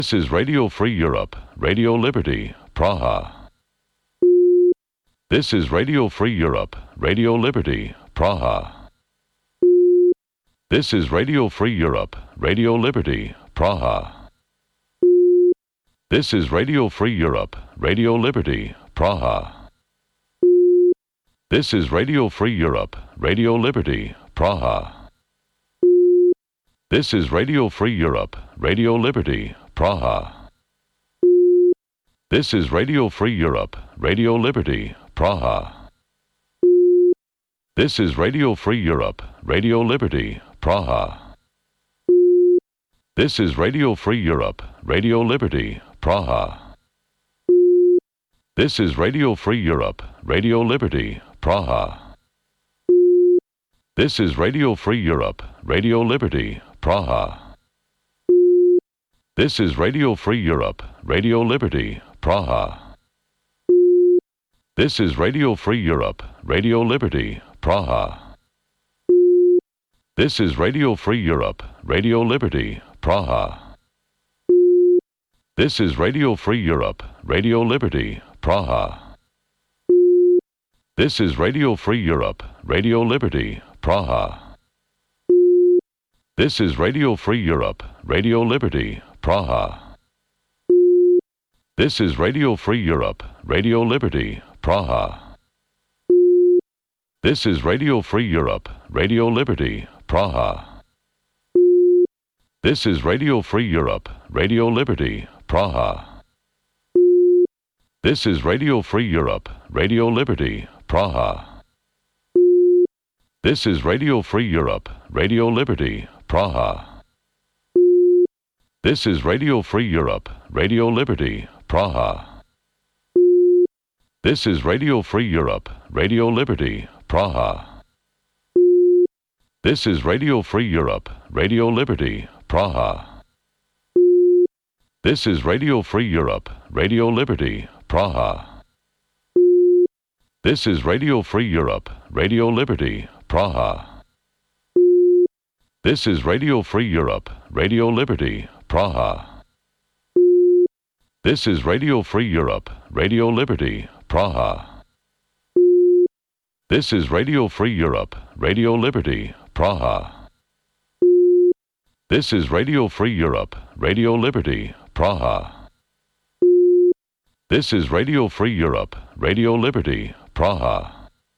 This is Radio Free Europe, Radio Liberty, Praha. This is Radio Free Europe, Radio Liberty, Praha. This is Radio Free Europe, Radio Liberty, Praha. This is Radio Free Europe, Radio Liberty, Praha. This is Radio Free Europe, Radio Liberty, Praha. This is Radio Free Europe, Radio Liberty, Praha. This is Radio Free Europe, Radio Liberty, Praha. This is Radio Free Europe, Radio Liberty, Praha. This is Radio Free Europe, Radio Liberty, Praha. This is Radio Free Europe, Radio Liberty, Praha. This is Radio Free Europe, Radio Liberty, Praha. This is Radio Free Europe, Radio Liberty, Praha. This is Radio Free Europe, Radio Liberty, Praha. This is Radio Free Europe, Radio Liberty, Praha. This is Radio Free Europe, Radio Liberty, Praha. This is Radio Free Europe, Radio Liberty, Praha. This is Radio Free Europe, Radio Liberty, Praha. This is Radio Free Europe, Radio Liberty, Praha. This is Radio Free Europe, Radio Liberty, Praha. This is Radio Free Europe, Radio Liberty, Praha. This is Radio Free Europe, Radio Liberty, Praha. This is Radio Free Europe, Radio Liberty, Praha. This is Radio Free Europe, Radio Liberty, Praha. This is Radio Free Europe, Radio Liberty, Praha. This is Radio Free Europe, Radio Liberty, Praha. This is Radio Free Europe, Radio Liberty, Praha. This is Radio Free Europe, Radio Liberty, Praha. This is Radio Free Europe, Radio Liberty, Praha. This is Radio Free Europe, Radio Liberty, Praha. This is Radio Free Europe, Radio Liberty, Praha. This is Radio Free Europe, Radio Liberty, Praha. This is Radio Free Europe, Radio Liberty, Praha.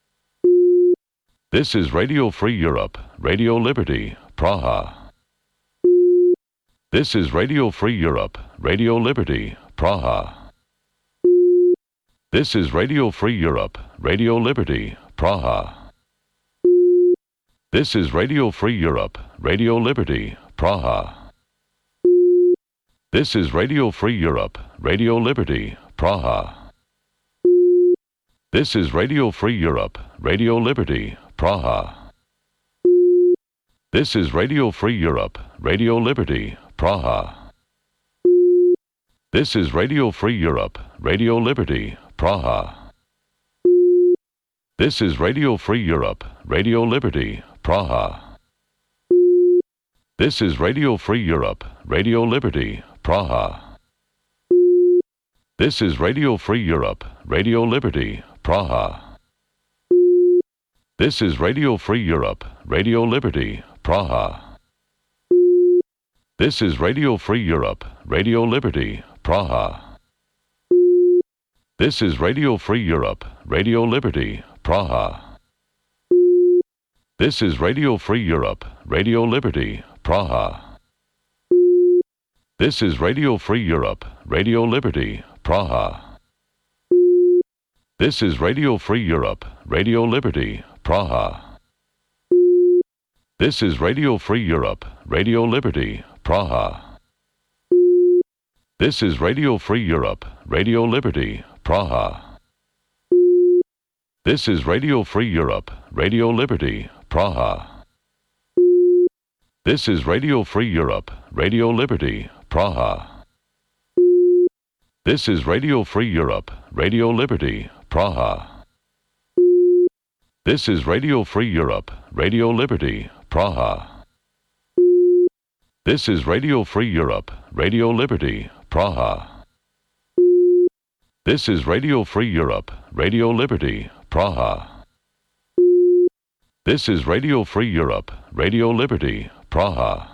This is Radio Free Europe, Radio Liberty, Praha. This is Radio Free Europe, Radio Liberty, Praha. This is Radio Free Europe, Radio Liberty, Praha. This is Radio Free Europe, Radio Liberty, Praha. This is Radio Free Europe, Radio Liberty, Praha. This is Radio Free Europe, Radio Liberty, Praha. This is Radio Free Europe, Radio Liberty, Praha. This is Radio Free Europe, Radio Liberty, Praha. This is Radio Free Europe, Radio Liberty, Praha. This is Radio Free Europe, Radio Liberty, Praha. This is Radio Free Europe, Radio Liberty, Praha. This is Radio Free Europe, Radio Liberty, Praha. This is Radio Free Europe, Radio Liberty, Praha. This is Radio Free Europe, Radio Liberty, Praha. This is Radio Free Europe, Radio Liberty, Praha. This is Radio Free Europe, Radio Liberty, Praha. This is Radio Free Europe, Radio Liberty, Praha. This is Radio Free Europe, Radio Liberty, Praha. This is Radio Free Europe, Radio Liberty, Praha. This is Radio Free Europe, Radio Liberty, Praha. This is Radio Free Europe, Radio Liberty, Praha. This is Radio Free Europe, Radio Liberty, Praha. This is Radio Free Europe, Radio Liberty, Praha. This is Radio Free Europe, Radio Liberty, Praha. This is Radio Free Europe, Radio Liberty, Praha. This is Radio Free Europe, Radio Liberty, Praha.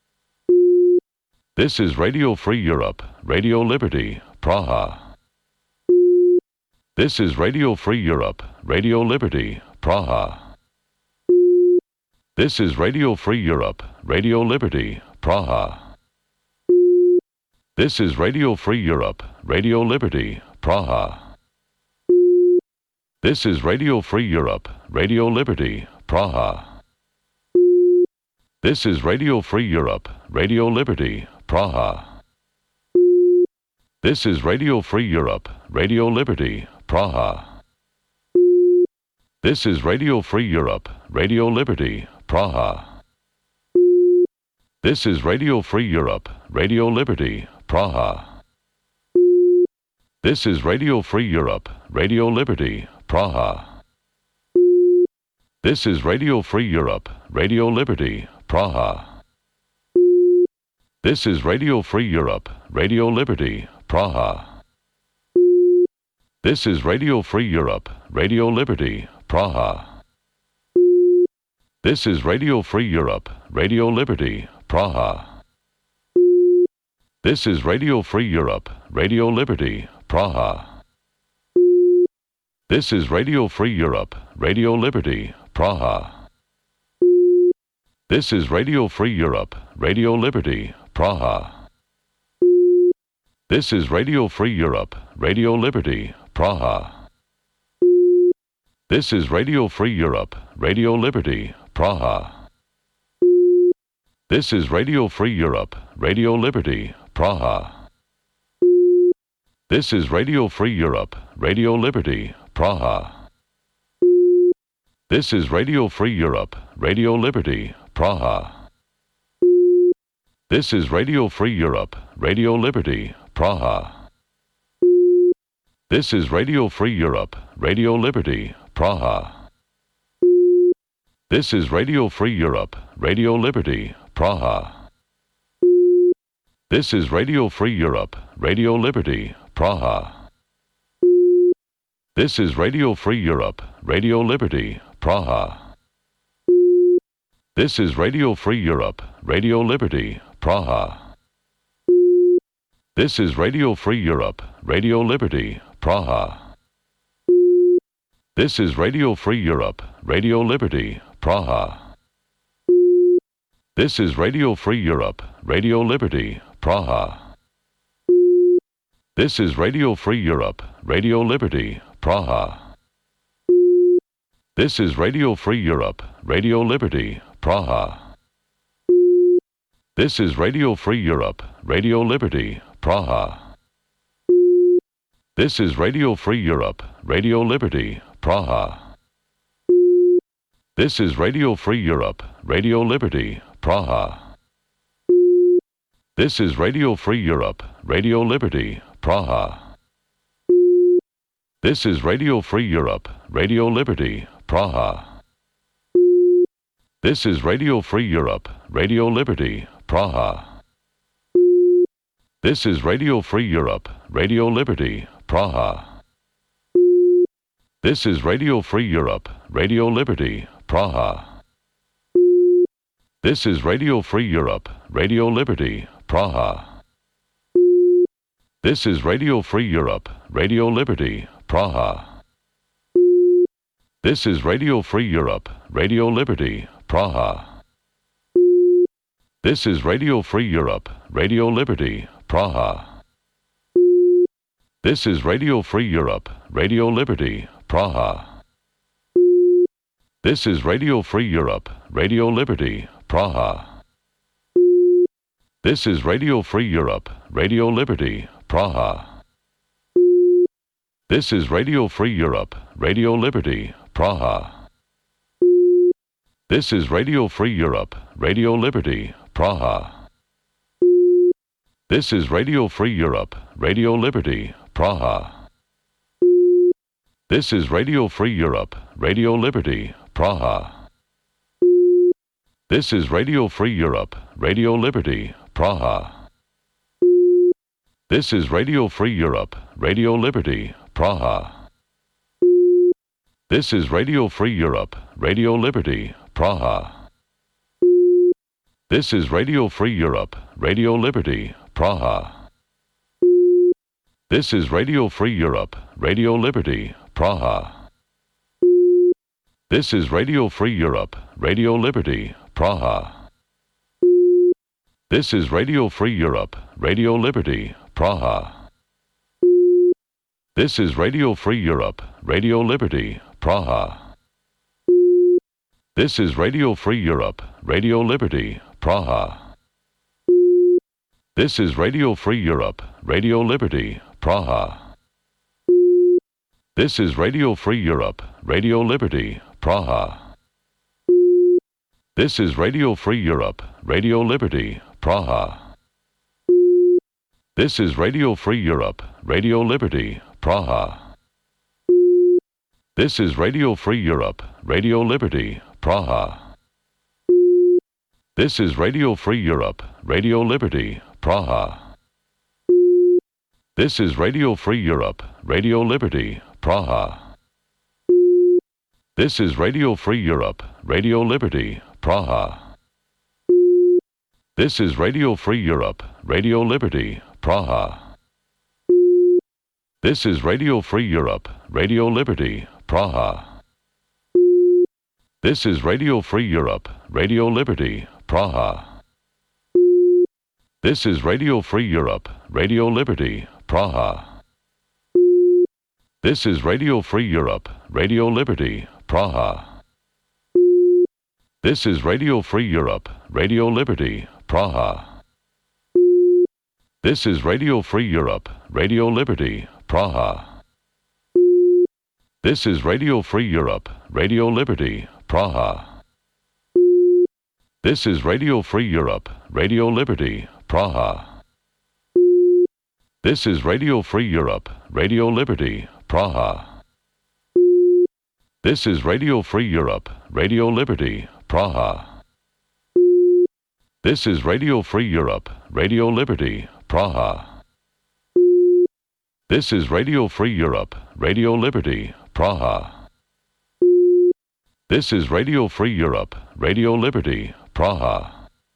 This is Radio Free Europe, Radio Liberty, Praha. This is Radio Free Europe, Radio Liberty, Praha. This is Radio Free Europe, Radio Liberty, Praha. This is Radio Free Europe, Radio Liberty, Praha. This is Radio Free Europe, Radio Liberty, Praha. This is Radio Free Europe, Radio Liberty, Praha. This is Radio Free Europe, Radio Liberty, Praha. This is Radio Free Europe, Radio Liberty, Praha. This is Radio Free Europe, Radio Liberty, Praha. This is Radio Free Europe, Radio Liberty, Praha. This is Radio Free Europe, Radio Liberty, Praha. This is Radio Free Europe, Radio Liberty, Praha. This is Radio Free Europe, Radio Liberty, Praha. This is Radio Free Europe, Radio Liberty, Praha. This is Radio Free Europe, Radio Liberty, Praha. This is Radio Free Europe, Radio Liberty, Praha. This is Radio Free Europe, Radio Liberty, Praha. This is Radio Free Europe, Radio Liberty, Praha. This is Radio Free Europe, Radio Liberty, Praha. This is Radio Free Europe, Radio Liberty, Praha. This is Radio Free Europe, Radio Liberty, Praha. This is Radio Free Europe, Radio Liberty, Praha. This is Radio Free Europe, Radio Liberty, Praha. This is Radio Free Europe, Radio Liberty, Praha. This is Radio Free Europe, Radio Liberty, Praha. This is Radio Free Europe, Radio Liberty, Praha. This is Radio Free Europe, Radio Liberty, Praha. This is Radio Free Europe, Radio Liberty, Praha. This is Radio Free Europe, Radio Liberty, Praha. This is Radio Free Europe, Radio Liberty, Praha. This is Radio Free Europe, Radio Liberty, Praha. This is Radio Free Europe, Radio Liberty, Praha. This is Radio Free Europe, Radio Liberty, Praha. This is Radio Free Europe, Radio Liberty, Praha. This is Radio Free Europe, Radio Liberty, Praha. This is Radio Free Europe, Radio Liberty, Praha. This is Radio Free Europe, Radio Liberty, Praha. This is Radio Free Europe, Radio Liberty, Praha. This is Radio Free Europe, Radio Liberty, Praha. This is Radio Free Europe, Radio Liberty, Praha. This is Radio Free Europe, Radio Liberty, Praha. This is Radio Free Europe, Radio Liberty, Praha. This is Radio Free Europe, Radio Liberty, Praha. This is Radio Free Europe, Radio Liberty, Praha. This is Radio Free Europe, Radio Liberty, Praha. This is Radio Free Europe, Radio Liberty, Praha. This is Radio Free Europe, Radio Liberty, Praha. This is Radio Free Europe, Radio Liberty, Praha. This is Radio Free Europe, Radio Liberty, Praha. This is Radio Free Europe, Radio Liberty, Praha. This is Radio Free Europe, Radio Liberty, Praha. This is Radio Free Europe, Radio Liberty, Praha. This is Radio Free Europe, Radio Liberty, Praha. This is Radio Free Europe, Radio Liberty, Praha. This is Radio Free Europe, Radio Liberty, Praha. This is Radio Free Europe, Radio Liberty, Praha. This is Radio Free Europe, Radio Liberty, Praha. This is Radio Free Europe, Radio Liberty, Praha. This is Radio Free Europe, Radio Liberty, Praha. This is Radio Free Europe, Radio Liberty, Praha. This is Radio Free Europe, Radio Liberty, Praha. This is Radio Free Europe, Radio Liberty, Praha. This is Radio Free Europe, Radio Liberty, Praha. This is Radio Free Europe, Radio Liberty, Praha. This is Radio Free Europe, Radio Liberty, Praha. This is Radio Free Europe, Radio Liberty, Praha. This is Radio Free Europe, Radio Liberty, Praha. This is Radio Free Europe, Radio Liberty, Praha. This is Radio Free Europe, Radio Liberty, Praha. This is Radio Free Europe, Radio Liberty, Praha. This is Radio Free Europe, Radio Liberty, Praha. This is Radio Free Europe, Radio Liberty, Praha. This is Radio Free Europe, Radio Liberty, Praha. This is Radio Free Europe, Radio Liberty, Praha. This is Radio Free Europe, Radio Liberty, Praha. This is Radio Free Europe, Radio Liberty, Praha. This is Radio Free Europe, Radio Liberty, Praha. This is Radio Free Europe, Radio Liberty, Praha. This is Radio Free Europe, Radio Liberty, Praha. This is Radio Free Europe, Radio Liberty, Praha. This is Radio Free Europe, Radio Liberty, Praha. This is Radio Free Europe, Radio Liberty, Praha. This is Radio Free Europe, Radio Liberty, Praha.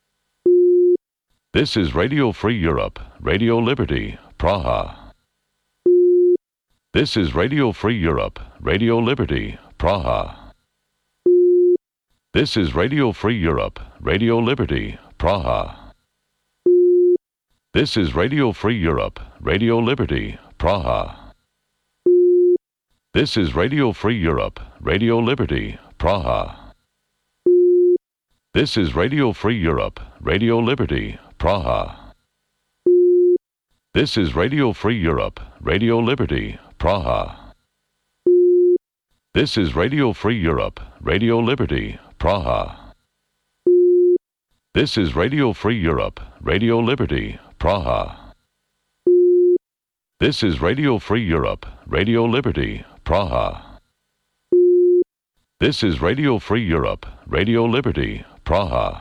This is Radio Free Europe, Radio Liberty, Praha. This is Radio Free Europe, Radio Liberty, Praha. This is Radio Free Europe, Radio Liberty, Praha. This is Radio Free Europe, Radio Liberty, Praha. This is Radio Free Europe, Radio Liberty, Praha. This is Radio Free Europe, Radio Liberty, Praha. This is Radio Free Europe, Radio Liberty, Praha. This is Radio Free Europe, Radio Liberty, Praha. This is Radio Free Europe, Radio Liberty, Praha. This is Radio Free Europe, Radio Liberty, Praha. This is Radio Free Europe, Radio Liberty, Praha.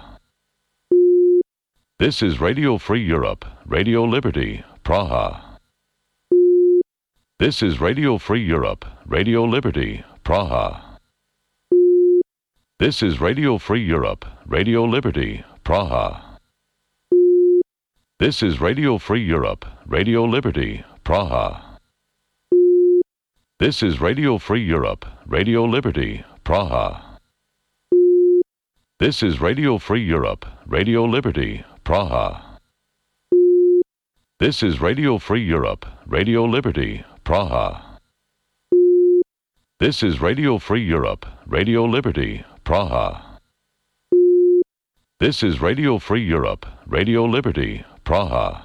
This is Radio Free Europe, Radio Liberty, Praha. This is Radio Free Europe, Radio Liberty, Praha. This is Radio Free Europe, Radio Liberty, Praha. This is Radio Free Europe, Radio Liberty, Praha. This is Radio Free Europe, Radio Liberty, Praha. This is Radio Free Europe, Radio Liberty, Praha. This is Radio Free Europe, Radio Liberty, Praha. This is Radio Free Europe, Radio Liberty, Praha. This is Radio Free Europe, Radio Liberty, Praha.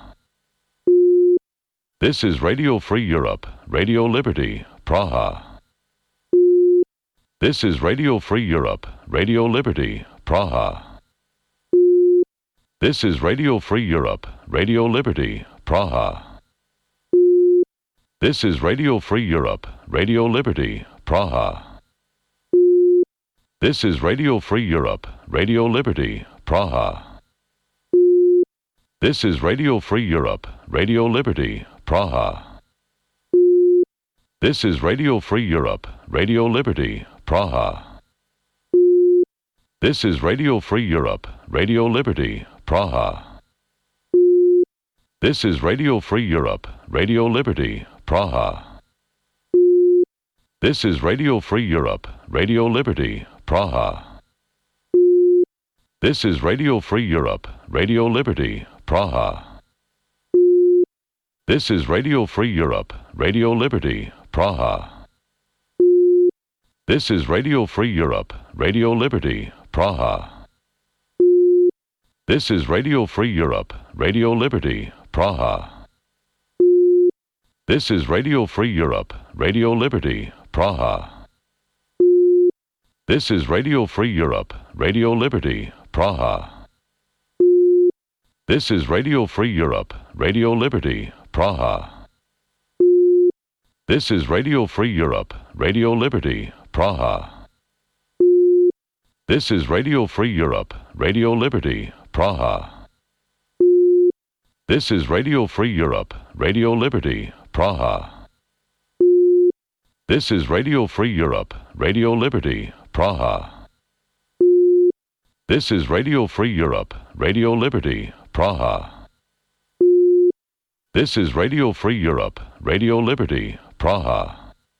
This is Radio Free Europe, Radio Liberty, Praha. This is Radio Free Europe, Radio Liberty, Praha. This is Radio Free Europe, Radio Liberty, Praha. This is Radio Free Europe, Radio Liberty, Praha. This is Radio Free Europe, Radio Liberty, Praha. This is Radio Free Europe, Radio Liberty, Praha. This is Radio Free Europe, Radio Liberty, Praha. This is Radio Free Europe, Radio Liberty, Praha. This is Radio Free Europe, Radio Liberty, Praha. This is Radio Free Europe, Radio Liberty, Praha. This is Radio Free Europe, Radio Liberty, Praha. This is Radio Free Europe, Radio Liberty, Praha. This is Radio Free Europe, Radio Liberty, Praha. This is Radio Free Europe, Radio Liberty, Praha. This is Radio Free Europe, Radio Liberty, Praha. This is Radio Free Europe, Radio Liberty, Praha. This is Radio Free Europe, Radio Liberty, Praha. This is Radio Free Europe, Radio Liberty, Praha. This is Radio Free Europe, Radio Liberty, Praha. This is Radio Free Europe, Radio Liberty, Praha. This is Radio Free Europe, Radio Liberty, Praha. This is Radio Free Europe, Radio Liberty, Praha. This is Radio Free Europe, Radio Liberty, Praha.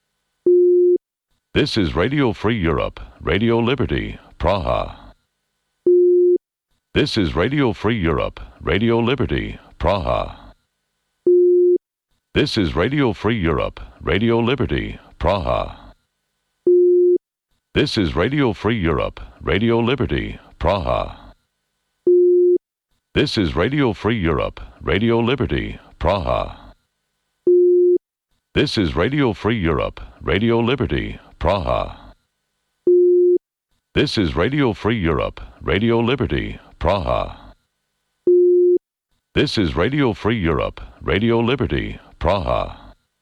This is Radio Free Europe, Radio Liberty, Praha. This is Radio Free Europe, Radio Liberty, Praha. This is Radio Free Europe, Radio Liberty, Praha. This is Radio Free Europe, Radio Liberty, Praha. This is Radio Free Europe, Radio Liberty, Praha. This is Radio Free Europe, Radio Liberty, Praha. This is Radio Free Europe, Radio Liberty, Praha. This is Radio Free Europe, Radio Liberty, Praha.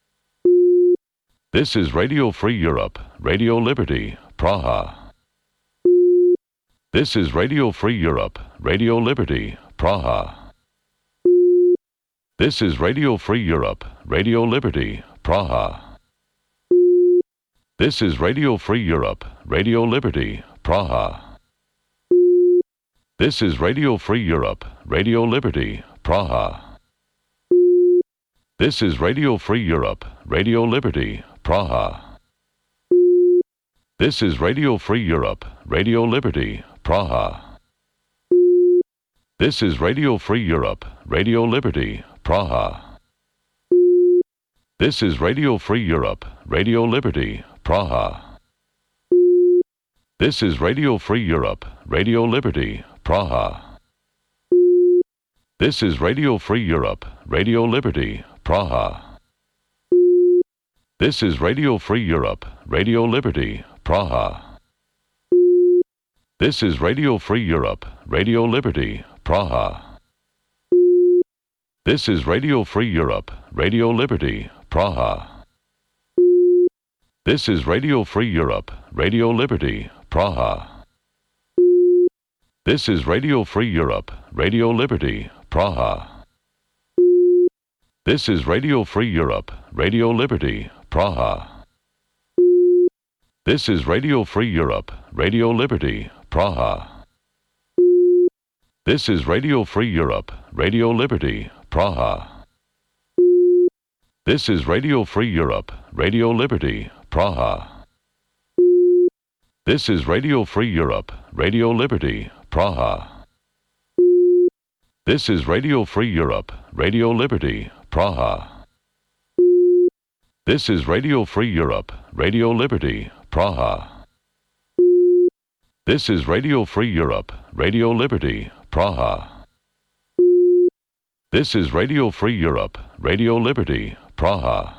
This is Radio Free Europe, Radio Liberty, Praha. This is Radio Free Europe, Radio Liberty, Praha. This is Radio Free Europe, Radio Liberty, Praha. This is Radio Free Europe, Radio Liberty, Praha. This is Radio Free Europe, Radio Liberty, Praha. This is Radio Free Europe, Radio Liberty, Praha. This is Radio Free Europe, Radio Liberty, Praha. This is Radio Free Europe, Radio Liberty, Praha. This is Radio Free Europe, Radio Liberty, Praha. This is Radio Free Europe, Radio Liberty, Praha. This is Radio Free Europe, Radio Liberty, Praha. This is Radio Free Europe, Radio Liberty, Praha. This is Radio Free Europe, Radio Liberty, Praha. This is Radio Free Europe, Radio Liberty, Praha. This is Radio Free Europe, Radio Liberty, Praha. This is Radio Free Europe, Radio Liberty, Praha. This is Radio Free Europe, Radio Liberty, Praha. This is Radio Free Europe, Radio Liberty, Praha. This is Radio Free Europe, Radio Liberty, Praha. This is Radio Free Europe, Radio Liberty, Praha. This is Radio Free Europe, Radio Liberty, Praha. This is Radio Free Europe, Radio Liberty, Praha. This is Radio Free Europe, Radio Liberty, Praha. This is Radio Free Europe, Radio Liberty, Praha. This is Radio Free Europe, Radio Liberty, Praha.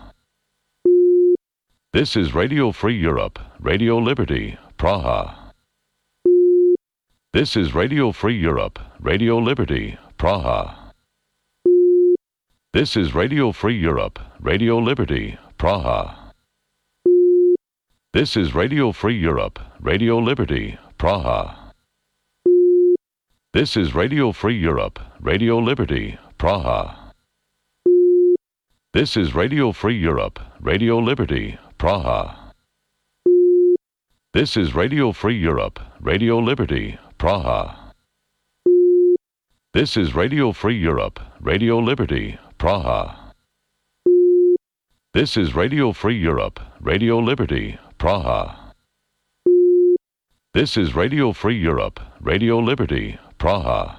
This is Radio Free Europe, Radio Liberty, Praha. This is Radio Free Europe, Radio Liberty, Praha. This is Radio Free Europe, Radio Liberty, Praha. This is Radio Free Europe, Radio Liberty, Praha. This is Radio Free Europe, Radio Liberty, Praha. This is Radio Free Europe, Radio Liberty, Praha. This is Radio Free Europe, Radio Liberty, Praha. This is Radio Free Europe, Radio Liberty, Praha. This is Radio Free Europe, Radio Liberty, Praha. This is Radio Free Europe, Radio Liberty, Praha.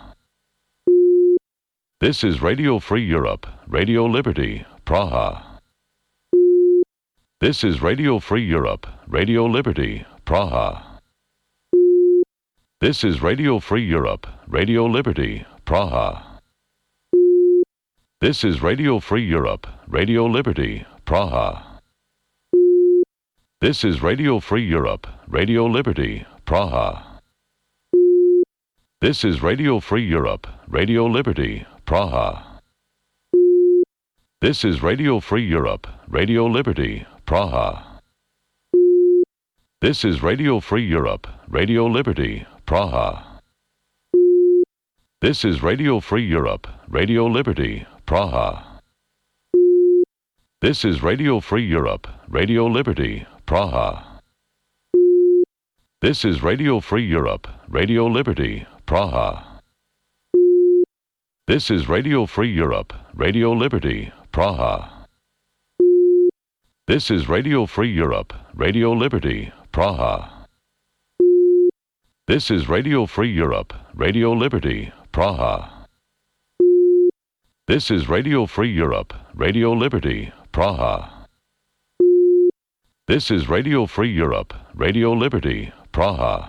This is Radio Free Europe, Radio Liberty, Praha. This is Radio Free Europe, Radio Liberty, Praha. This is Radio Free Europe, Radio Liberty, Praha. This is Radio Free Europe, Radio Liberty, Praha. This is Radio Free Europe, Radio Liberty, Praha. This is Radio Free Europe, Radio Liberty, Praha. This is Radio Free Europe, Radio Liberty, Praha. This is Radio Free Europe, Radio Liberty, Praha. This is Radio Free Europe, Radio Liberty, Praha. This is Radio Free Europe, Radio Liberty, Praha. This is Radio Free Europe, Radio Liberty, Praha. This is Radio Free Europe, Radio Liberty, Praha. This is Radio Free Europe, Radio Liberty, Praha. This is Radio Free Europe, Radio Liberty, Praha. This is Radio Free Europe, Radio Liberty, Praha. This is Radio Free Europe, Radio Liberty, Praha.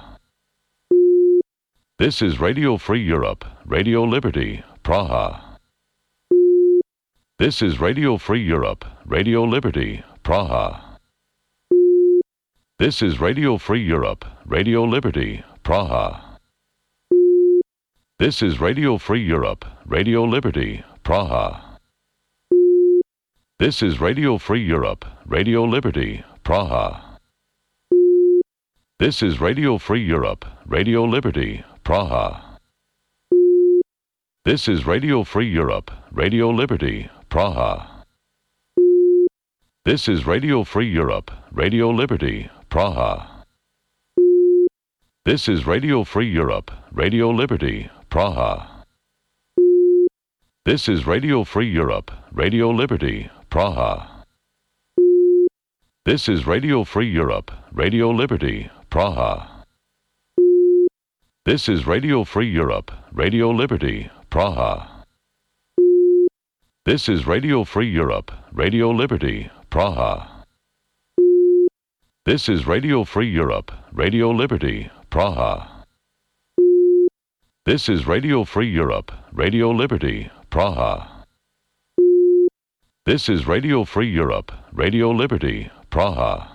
This is Radio Free Europe, Radio Liberty, Praha. This is Radio Free Europe, Radio Liberty, Praha. This is Radio Free Europe, Radio Liberty, Praha. This is Radio Free Europe, Radio Liberty, Praha. This is Radio Free Europe, Radio Liberty, Praha. This is Radio Free Europe, Radio Liberty, Praha. This is Radio Free Europe, Radio Liberty, Praha. This is Radio Free Europe, Radio Liberty, Praha. This is Radio Free Europe, Radio Liberty, Praha. This is Radio Free Europe, Radio Liberty, Praha. This is Radio Free Europe, Radio Liberty, Praha. This is Radio Free Europe, Radio Liberty, Praha. This is Radio Free Europe, Radio Liberty, Praha. This is Radio Free Europe, Radio Liberty, Praha. This is Radio Free Europe, Radio Liberty, Praha. This is Radio Free Europe, Radio Liberty, Praha.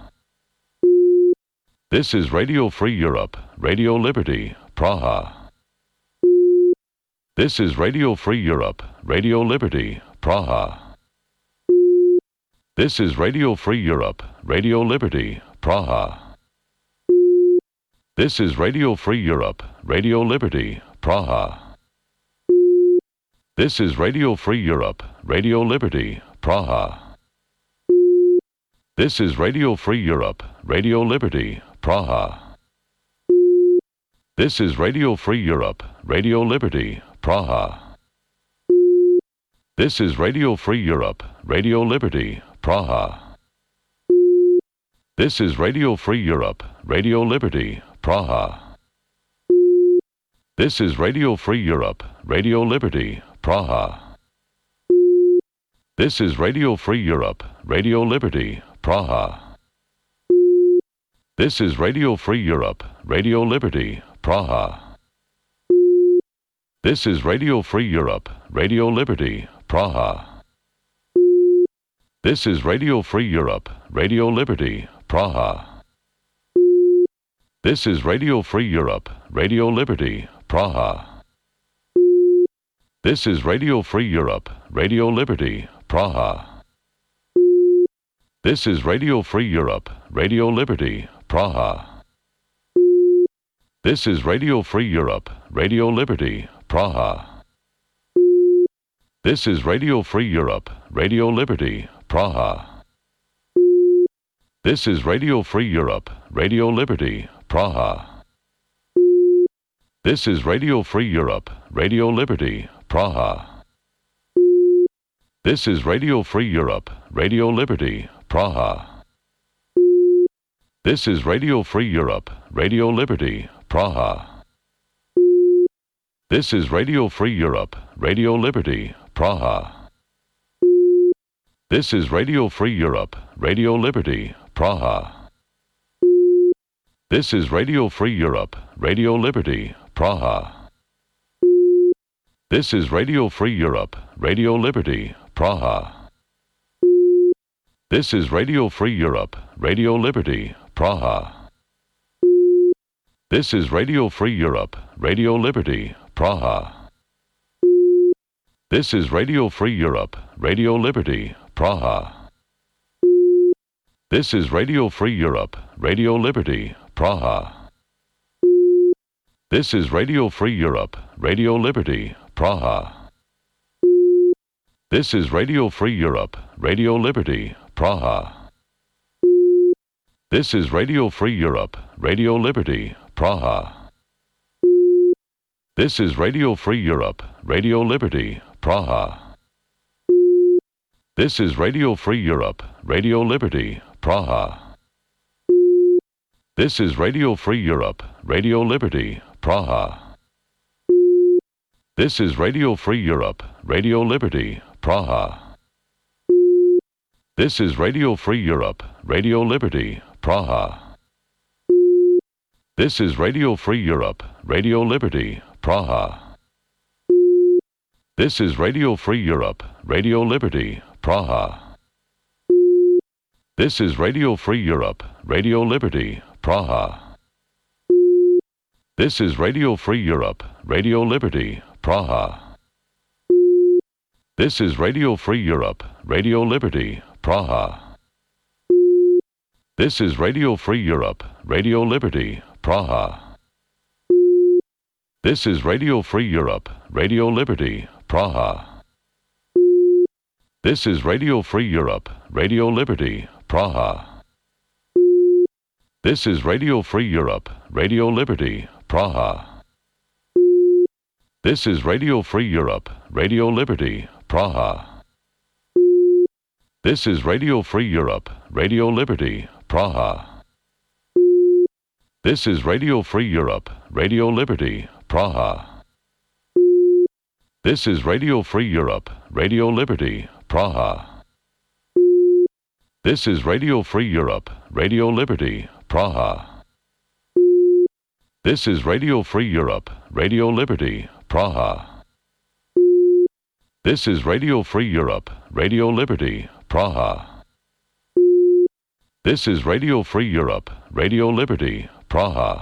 This is Radio Free Europe, Radio Liberty, Praha. This is Radio Free Europe, Radio Liberty, Praha. This is Radio Free Europe, Radio Liberty, Praha. This is Radio Free Europe, Radio Liberty, Praha. This is Radio Free Europe, Radio Liberty, Praha. This is Radio Free Europe, Radio Liberty, Praha. This is Radio Free Europe, Radio Liberty, Praha. This is Radio Free Europe, Radio Liberty, Praha. This is Radio Free Europe, Radio Liberty, Praha. This is Radio Free Europe, Radio Liberty, Praha. This is Radio Free Europe, Radio Liberty, Praha. This is Radio Free Europe, Radio Liberty, Praha. This is Radio Free Europe, Radio Liberty, Praha. This is Radio Free Europe, Radio Liberty, Praha. This is Radio Free Europe, Radio Liberty, Praha. This is Radio Free Europe, Radio Liberty, Praha. This is Radio Free Europe, Radio Liberty, Praha. This is Radio Free Europe, Radio Liberty, Praha. This is Radio Free Europe, Radio Liberty, Praha. This is Radio Free Europe, Radio Liberty, Praha. This is Radio Free Europe, Radio Liberty, Praha. This is Radio Free Europe, Radio Liberty, Praha. This is Radio Free Europe, Radio Liberty, Praha. This is Radio Free Europe, Radio Liberty, Praha. This is Radio Free Europe, Radio Liberty, Praha. This is Radio Free Europe, Radio Liberty, Praha. This is Radio Free Europe, Radio Liberty, Praha. This is Radio Free Europe, Radio Liberty, Praha. This is Radio Free Europe, Radio Liberty, Praha. This is Radio Free Europe, Radio Liberty, Praha. This is Radio Free Europe, Radio Liberty, Praha. This is Radio Free Europe, Radio Liberty, Praha. This is Radio Free Europe, Radio Liberty, Praha. This is Radio Free Europe, Radio Liberty, Praha. This is Radio Free Europe, Radio Liberty, Praha. This is Radio Free Europe, Radio Liberty, Praha. This is Radio Free Europe, Radio Liberty, Praha. This is Radio Free Europe, Radio Liberty, Praha. This is Radio Free Europe, Radio Liberty, Praha. This is Radio Free Europe, Radio Liberty, Praha. This is Radio Free Europe, Radio Liberty, Praha. This is Radio Free Europe, Radio Liberty, Praha. This is Radio Free Europe, Radio Liberty, Praha. This is Radio Free Europe, Radio Liberty, Praha. This is Radio Free Europe, Radio Liberty, Praha. This is Radio Free Europe, Radio Liberty, Praha. This is Radio Free Europe, Radio Liberty, Praha. This is Radio Free Europe, Radio Liberty, Praha. This is Radio Free Europe, Radio Liberty, Praha. This is Radio Free Europe, Radio Liberty, Praha. This is Radio Free Europe, Radio Liberty, Praha. This is Radio Free Europe, Radio Liberty, Praha. This is Radio Free Europe, Radio Liberty, Praha. This is Radio Free Europe, Radio Liberty, Praha. This is Radio Free Europe, Radio Liberty, Praha. This is Radio Free Europe, Radio Liberty, Praha.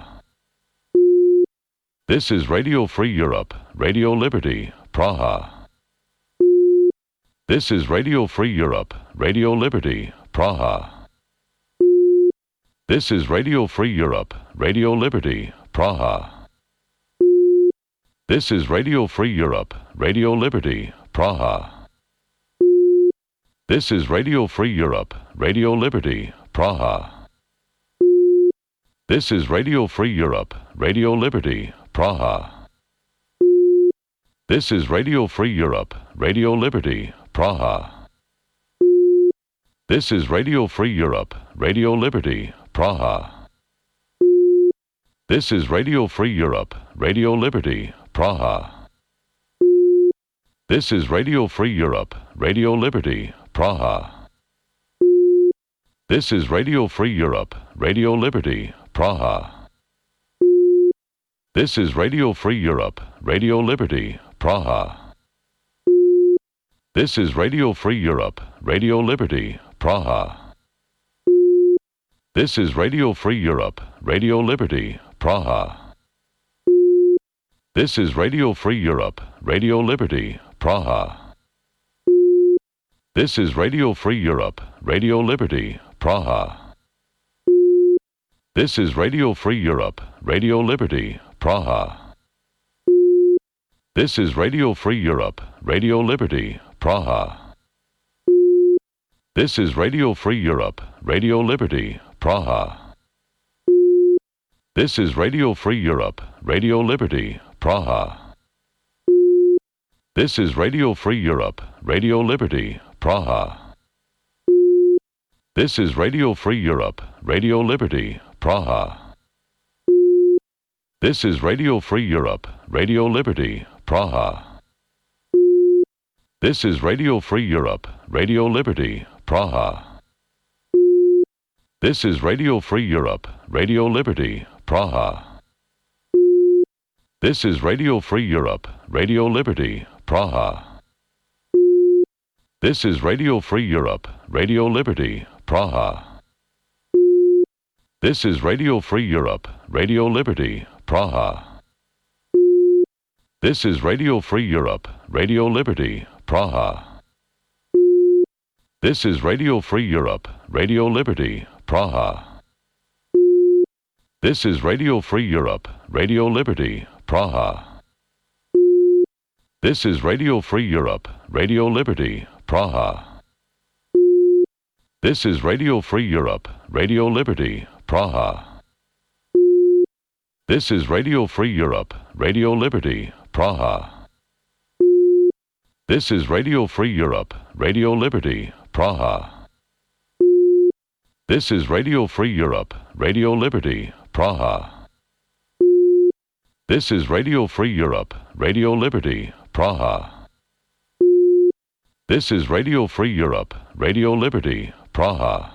This is Radio Free Europe, Radio Liberty, Praha. This is Radio Free Europe, Radio Liberty, Praha. This is Radio Free Europe, Radio Liberty, Praha. This is Radio Free Europe, Radio Liberty, Praha. This is Radio Free Europe, Radio Liberty, Praha. This is Radio Free Europe, Radio Liberty, Praha. This is Radio Free Europe, Radio Liberty, Praha. This is Radio Free Europe, Radio Liberty, Praha. This is Radio Free Europe, Radio Liberty, Praha. This is Radio Free Europe, Radio Liberty, Praha. This is Radio Free Europe, Radio Liberty, Praha. This is Radio Free Europe, Radio Liberty, Praha. This is Radio Free Europe, Radio Liberty, Praha. This is Radio Free Europe, Radio Liberty, Praha. This is Radio Free Europe, Radio Liberty, Praha. This is Radio Free Europe, Radio Liberty, Praha. This is Radio Free Europe, Radio Liberty, Praha. This is Radio Free Europe, Radio Liberty, Praha. This is Radio Free Europe, Radio Liberty, Praha. This is Radio Free Europe, Radio Liberty, Praha. This is Radio Free Europe, Radio Liberty, Praha. This is Radio Free Europe, Radio Liberty, Praha. This is Radio Free Europe, Radio Liberty, Praha. This is Radio Free Europe, Radio Liberty, Praha. This is Radio Free Europe, Radio Liberty, Praha. This is Radio Free Europe, Radio Liberty, Praha. This is Radio Free Europe, Radio Liberty, Praha. This is Radio Free Europe, Radio Liberty, Praha. This is Radio Free Europe, Radio Liberty, Praha. This is Radio Free Europe, Radio Liberty, Praha. This is Radio Free Europe, Radio Liberty, Praha. This is Radio Free Europe, Radio Liberty, Praha. This is Radio Free Europe, Radio Liberty, Praha. This is Radio Free Europe, Radio Liberty, Praha. This is Radio Free Europe, Radio Liberty, Praha. This is Radio Free Europe, Radio Liberty, Praha. This is Radio Free Europe, Radio Liberty, Praha. This is Radio Free Europe, Radio Liberty, Praha.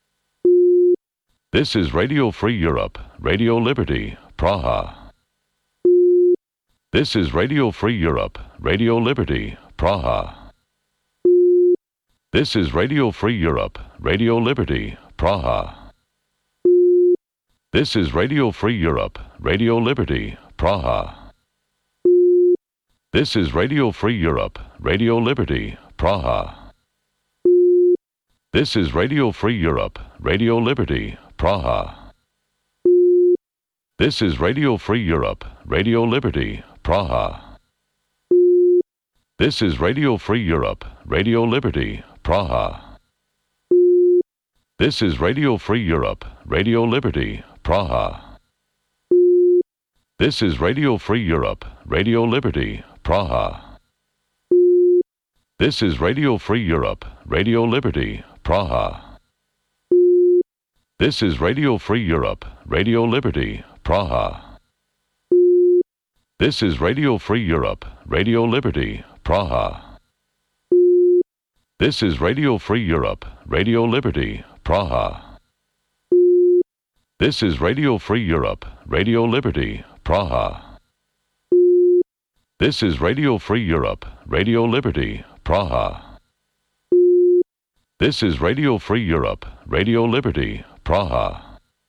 This is Radio Free Europe, Radio Liberty, Praha. This is Radio Free Europe, Radio Liberty, Praha. This is Radio Free Europe, Radio Liberty, Praha. This is Radio Free Europe, Radio Liberty, Praha. This is Radio Free Europe, Radio Liberty, Praha. This is Radio Free Europe, Radio Liberty, Praha. This is Radio Free Europe, Radio Liberty, Praha. This is Radio Free Europe, Radio Liberty, Praha. This is Radio Free Europe, Radio Liberty, Praha. This is Radio Free Europe, Radio Liberty, Praha. This is Radio Free Europe, Radio Liberty, Praha. This is Radio Free Europe, Radio Liberty, Praha. This is Radio Free Europe, Radio Liberty, Praha. This is Radio Free Europe, Radio Liberty, Praha. This is Radio Free Europe, Radio Liberty, Praha. This is Radio Free Europe, Radio Liberty, Praha. This is Radio Free Europe, Radio Liberty, Praha.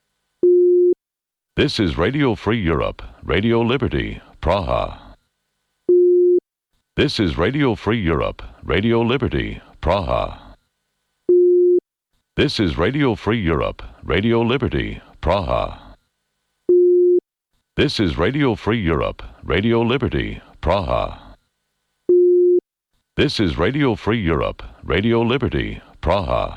This is Radio Free Europe, Radio Liberty, Praha. This is Radio Free Europe, Radio Liberty, Praha. This is Radio Free Europe, Radio Liberty, Praha. This is Radio Free Europe, Radio Liberty, Praha. This is Radio Free Europe, Radio Liberty, Praha.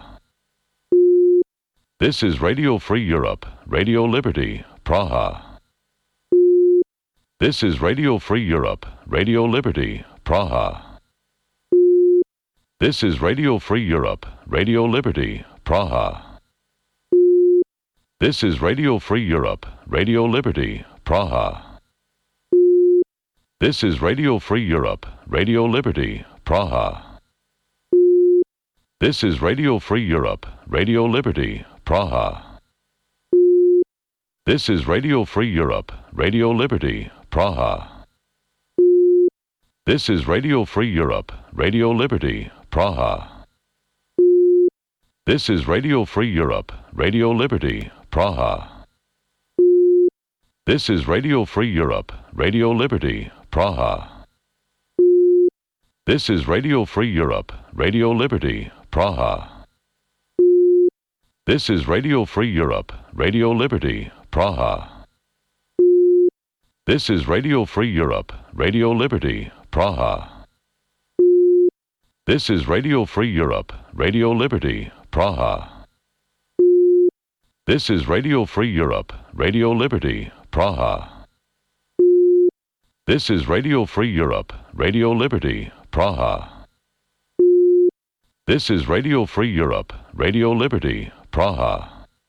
This is Radio Free Europe, Radio Liberty, Praha. This is Radio Free Europe, Radio Liberty, Praha. This is Radio Free Europe, Radio Liberty, Praha. This is Radio Free Europe, Radio Liberty, Praha. This is Radio Free Europe, Radio Liberty, Praha. This is Radio Free Europe, Radio Liberty, Praha. This is Radio Free Europe, Radio Liberty, Praha. This is Radio Free Europe, Radio Liberty, Praha. This is Radio Free Europe, Radio Liberty, Praha. This is Radio Free Europe, Radio Liberty, Praha. This is Radio Free Europe, Radio Liberty, Praha. This is Radio Free Europe, Radio Liberty, Praha. This is Radio Free Europe, Radio Liberty, Praha. This is Radio Free Europe, Radio Liberty, Praha. This is Radio Free Europe, Radio Liberty, Praha. This is Radio Free Europe, Radio Liberty, Praha. This is Radio Free Europe, Radio Liberty, Praha.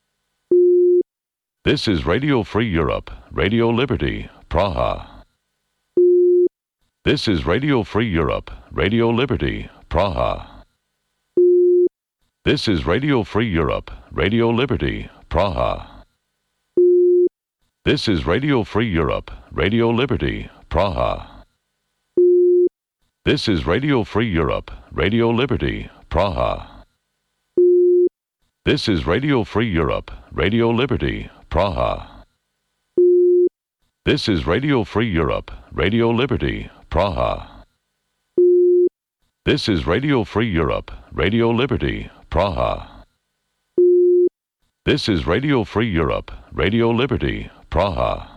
This is Radio Free Europe, Radio Liberty, Praha. This is Radio Free Europe, Radio Liberty, Praha. This is Radio Free Europe, Radio Liberty, Praha. This is Radio Free Europe, Radio Liberty, Praha. This is Radio Free Europe, Radio Liberty, Praha. This is Radio Free Europe, Radio Liberty, Praha. This is Radio Free Europe, Radio Liberty, Praha. This is Radio Free Europe, Radio Liberty, Praha. This is Radio Free Europe, Radio Liberty, Praha.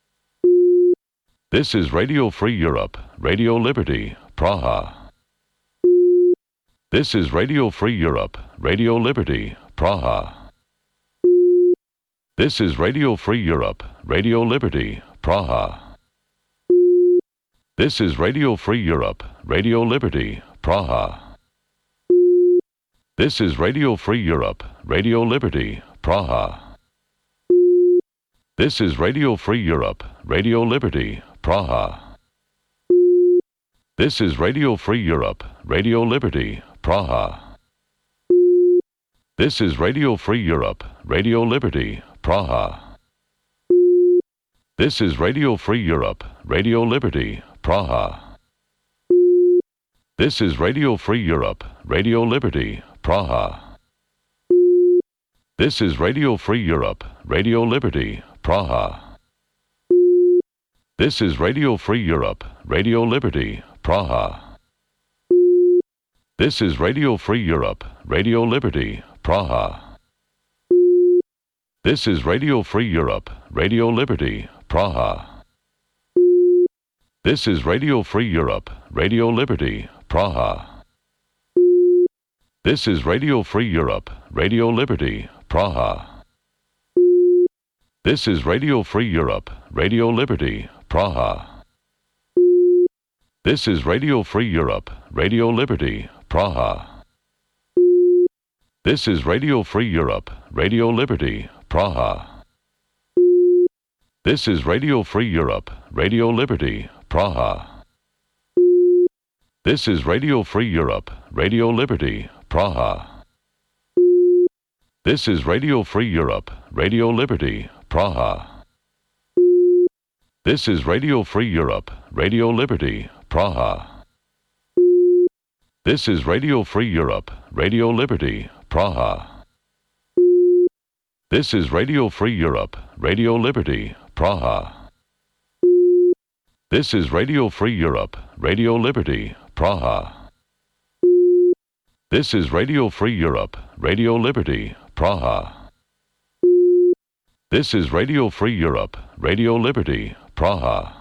This is Radio Free Europe, Radio Liberty, Praha. This is Radio Free Europe, Radio Liberty, Praha. This is Radio Free Europe, Radio Liberty, Praha. This is Radio Free Europe, Radio Liberty, Praha. This is Radio Free Europe, Radio Liberty, Praha. This is Radio Free Europe, Radio Liberty, Praha. This is Radio Free Europe, Radio Liberty, Praha. This is Radio Free Europe, Radio Liberty, Praha. This is Radio Free Europe, Radio Liberty, Praha. This is Radio Free Europe, Radio Liberty, Praha. This is Radio Free Europe, Radio Liberty, Praha. This is Radio Free Europe, Radio Liberty, Praha. This is Radio Free Europe, Radio Liberty, Praha. This is Radio Free Europe, Radio Liberty, Praha. This is Radio Free Europe, Radio Liberty, Praha. This is Radio Free Europe, Radio Liberty, Praha. This is Radio Free Europe, Radio Liberty, Praha. This is Radio Free Europe, Radio Liberty, Praha. This is Radio Free Europe, Radio Liberty, Praha. This is Radio Free Europe, Radio Liberty, Praha. This is Radio Free Europe, Radio Liberty, Praha. This is Radio Free Europe, Radio Liberty, Praha. This is Radio Free Europe, Radio Liberty, Praha. This is Radio Free Europe, Radio Liberty, Praha. This is Radio Free Europe, Radio Liberty, Praha. This is Radio Free Europe, Radio Liberty, Praha. This is Radio Free Europe, Radio Liberty, Praha. This is Radio Free Europe, Radio Liberty, Praha.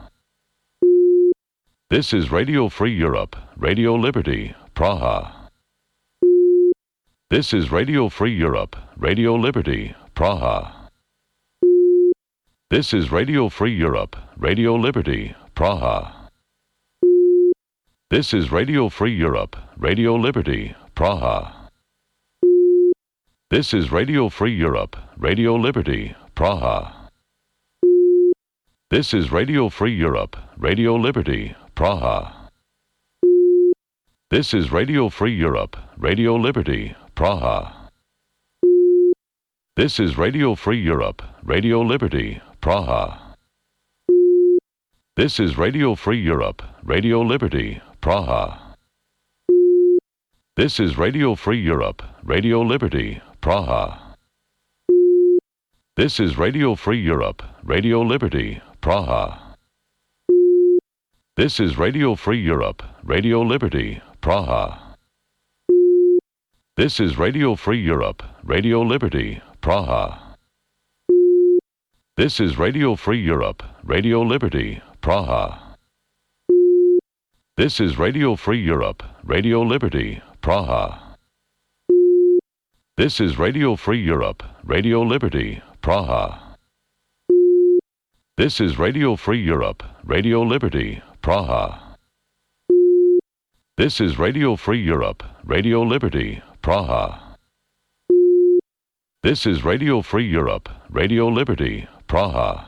This is Radio Free Europe, Radio Liberty, Praha. This is Radio Free Europe, Radio Liberty, Praha. This is Radio Free Europe, Radio Liberty, Praha. This is Radio Free Europe, Radio Liberty, Praha. This is Radio Free Europe, Radio Liberty, Praha. This is Radio Free Europe, Radio Liberty, Praha. This is Radio Free Europe, Radio Liberty, Praha. This is Radio Free Europe, Radio Liberty, Praha. This is Radio Free Europe, Radio Liberty, Praha. This is Radio Free Europe, Radio Liberty, Praha. This is Radio Free Europe, Radio Liberty, Praha. This is Radio Free Europe, Radio Liberty, Praha. This is Radio Free Europe, Radio Liberty, Praha. This is Radio Free Europe, Radio Liberty, Praha. This is Radio Free Europe, Radio Liberty, Praha. This is Radio Free Europe, Radio Liberty, Praha. This is Radio Free Europe, Radio Liberty, Praha. This is Radio Free Europe, Radio Liberty, Praha. This is Radio Free Europe, Radio Liberty, Praha.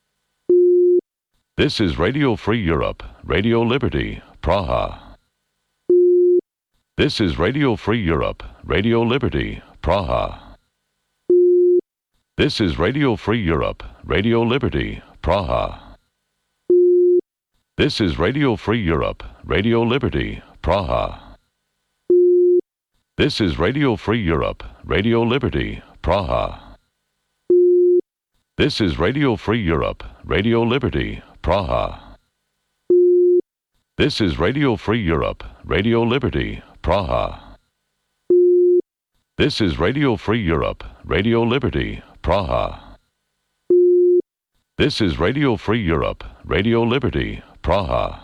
This is Radio Free Europe, Radio Liberty, Praha. This is Radio Free Europe, Radio Liberty, Praha. This is Radio Free Europe, Radio Liberty, Praha. This is Radio Free Europe, Radio Liberty, Praha. This is Radio Free Europe, Radio Liberty, Praha. This is Radio Free Europe, Radio Liberty, Praha. This is Radio Free Europe, Radio Liberty, Praha. This is Radio Free Europe, Radio Liberty, Praha. This is Radio Free Europe, Radio Liberty, Praha.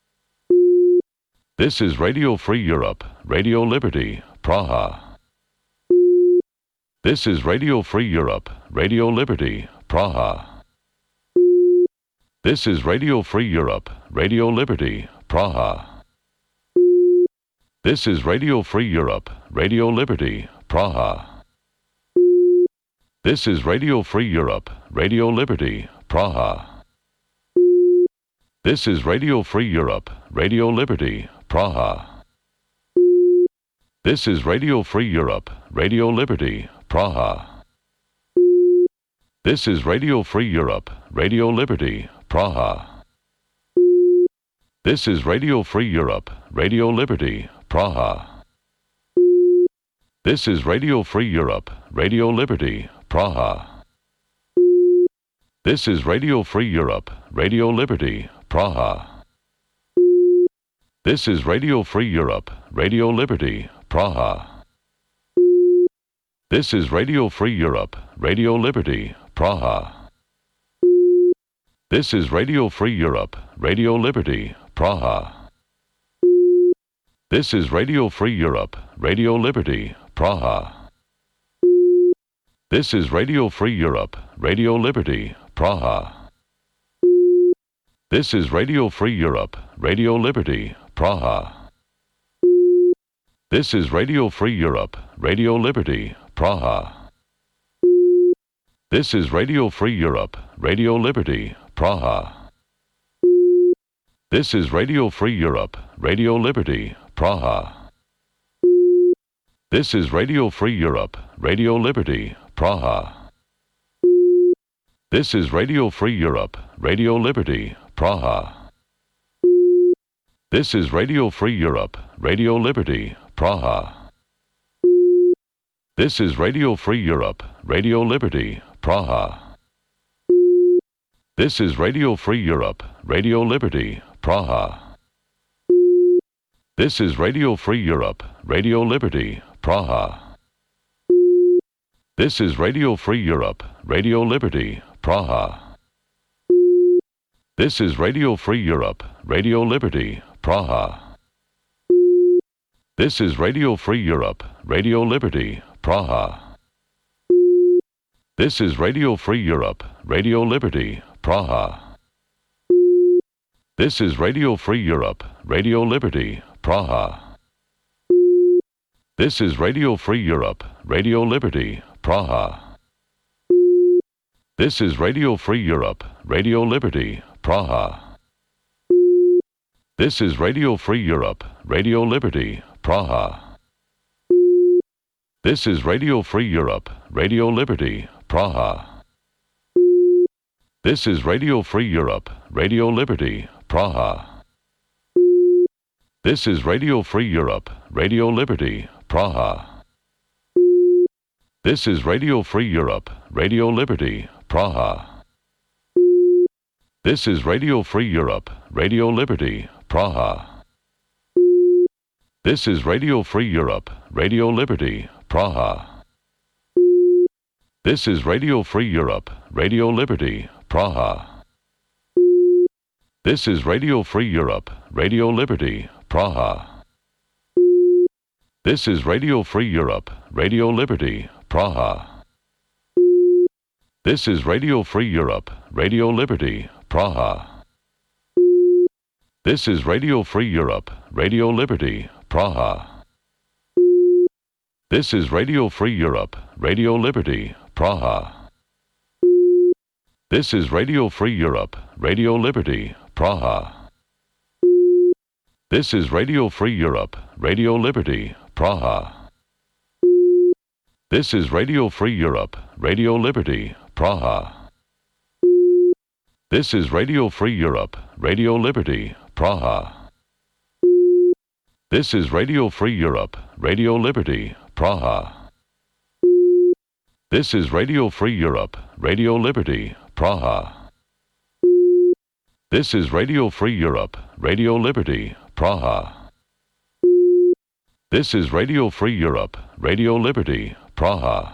This is Radio Free Europe, Radio Liberty, Praha. This is Radio Free Europe, Radio Liberty, Praha. This is Radio Free Europe, Radio Liberty, Praha. This is Radio Free Europe, Radio Liberty, Praha. This is Radio Free Europe, Radio Liberty, Praha. This is Radio Free Europe, Radio Liberty, Praha. This is Radio Free Europe, Radio Liberty, Praha. This is Radio Free Europe, Radio Liberty, Praha. This is Radio Free Europe, Radio Liberty, Praha. This is Radio Free Europe, Radio Liberty, Praha. This is Radio Free Europe, Radio Liberty, Praha. This is Radio Free Europe, Radio Liberty, Praha. This is Radio Free Europe, Radio Liberty, Praha. This is Radio Free Europe, Radio Liberty, Praha. This is Radio Free Europe, Radio Liberty, Praha. This is Radio Free Europe, Radio Liberty, Praha. This is Radio Free Europe, Radio Liberty, Praha. This is Radio Free Europe, Radio Liberty, Praha. This is Radio Free Europe, Radio Liberty, Praha. This is Radio Free Europe, Radio Liberty, Praha. This is Radio Free Europe, Radio Liberty, Praha. This is Radio Free Europe, Radio Liberty, Praha. This is Radio Free Europe, Radio Liberty, Praha. This is Radio Free Europe, Radio Liberty, Praha. This is Radio Free Europe, Radio Liberty, Praha. This is Radio Free Europe, Radio Liberty, Praha. This is Radio Free Europe, Radio Liberty, Praha. This is Radio Free Europe, Radio Liberty, Praha. This is Radio Free Europe, Radio Liberty, Praha. This is Radio Free Europe, Radio Liberty, Praha. This is Radio Free Europe, Radio Liberty, Praha. This is Radio Free Europe, Radio Liberty, Praha. This is Radio Free Europe, Radio Liberty, Praha. This is Radio Free Europe, Radio Liberty, Praha. This is Radio Free Europe, Radio Liberty, Praha. This is Radio Free Europe, Radio Liberty, Praha. This is Radio Free Europe, Radio Liberty, Praha. This is Radio Free Europe, Radio Liberty, Praha. This is Radio Free Europe, Radio Liberty, Praha. This is Radio Free Europe, Radio Liberty, Praha. This is Radio Free Europe, Radio Liberty, Praha. This is Radio Free Europe, Radio Liberty, Praha. This is Radio Free Europe, Radio Liberty, Praha. This is Radio Free Europe, Radio Liberty, Praha. This is Radio Free Europe, Radio Liberty, Praha. This is Radio Free Europe, Radio Liberty, Praha. This is Radio Free Europe, Radio Liberty, Praha. This is Radio Free Europe, Radio Liberty, Praha. This is Radio Free Europe, Radio Liberty, Praha. This is Radio Free Europe, Radio Liberty, Praha. This is Radio Free Europe, Radio Liberty, Praha. This is Radio Free Europe, Radio Liberty, Praha. This is Radio Free Europe, Radio Liberty, Praha. This is Radio Free Europe, Radio Liberty, Praha.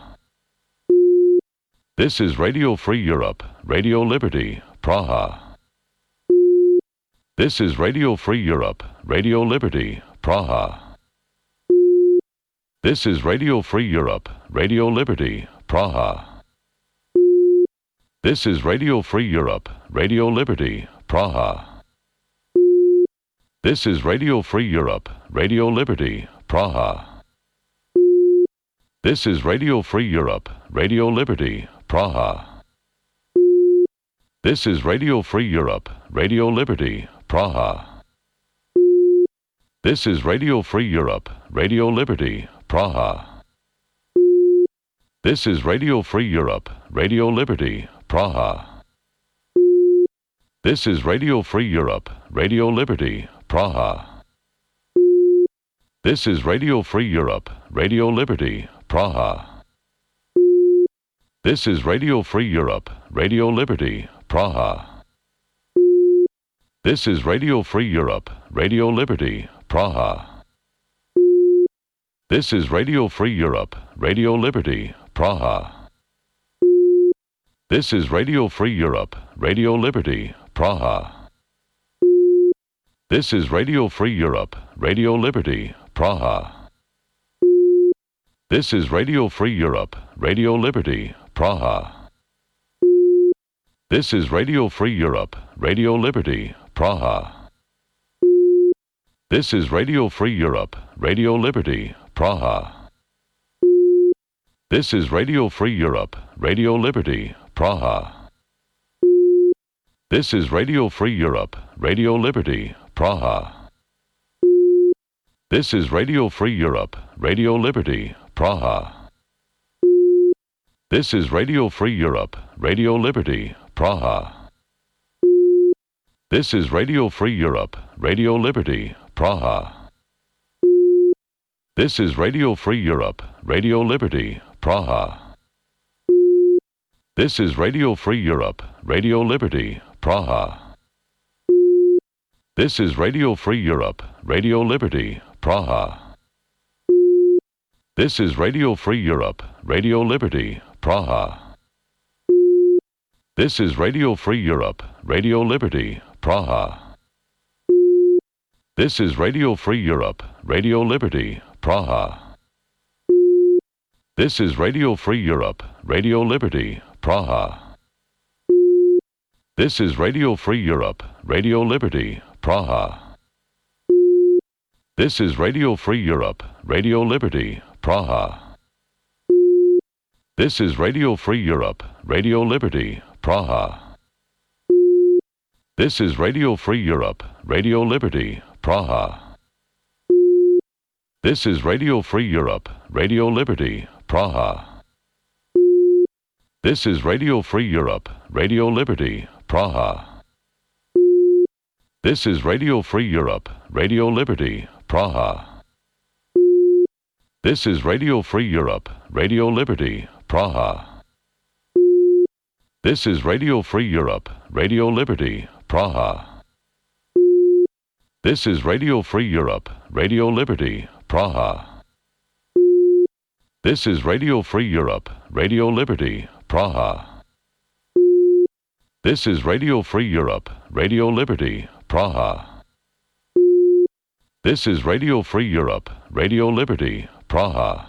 This is Radio Free Europe, Radio Liberty, Praha. This is Radio Free Europe, Radio Liberty, Praha. This is Radio Free Europe, Radio Liberty, Praha. This is Radio Free Europe, Radio Liberty, Praha. This is Radio Free Europe, Radio Liberty, Praha. This is Radio Free Europe, Radio Liberty, Praha. This is Radio Free Europe, Radio Liberty, Praha. This is Radio Free Europe, Radio Liberty, Praha. This is Radio Free Europe, Radio Liberty, Praha. This is Radio Free Europe, Radio Liberty, Praha. This is Radio Free Europe, Radio Liberty, Praha. This is Radio Free Europe, Radio Liberty, Praha. This is Radio Free Europe, Radio Liberty, Praha. This is Radio Free Europe, Radio Liberty, Praha. This is Radio Free Europe, Radio Liberty, Praha. This is Radio Free Europe, Radio Liberty, Praha. This is Radio Free Europe, Radio Liberty, Praha. This is Radio Free Europe, Radio Liberty, Praha. This is Radio Free Europe, Radio Liberty, Praha. This is Radio Free Europe, Radio Liberty, Praha. This is Radio Free Europe, Radio Liberty, Praha. This is Radio Free Europe, Radio Liberty, Praha. This is Radio Free Europe, Radio Liberty, Praha. This is Radio Free Europe, Radio Liberty, Praha. This is Radio Free Europe, Radio Liberty, Praha. This is Radio Free Europe, Radio Liberty, Praha. This is Radio Free Europe, Radio Liberty, Praha. This is Radio Free Europe, Radio Liberty, Praha. This is Radio Free Europe, Radio Liberty, Praha. This is Radio Free Europe, Radio Liberty, Praha. This is Radio Free Europe, Radio Liberty, Praha. This is Radio Free Europe, Radio Liberty, Praha. This is Radio Free Europe, Radio Liberty, Praha. This is Radio Free Europe, Radio Liberty, Praha. This is Radio Free Europe, Radio Liberty, Praha. This is Radio Free Europe, Radio Liberty, Praha. This is Radio Free Europe, Radio Liberty, Praha. This is Radio Free Europe, Radio Liberty, Praha. This is Radio Free Europe, Radio Liberty, Praha. This is Radio Free Europe, Radio Liberty, Praha. This is Radio Free Europe, Radio Liberty, Praha. This is Radio Free Europe, Radio Liberty, Praha. This is Radio Free Europe, Radio Liberty, Praha. This is Radio Free Europe, Radio Liberty, Praha.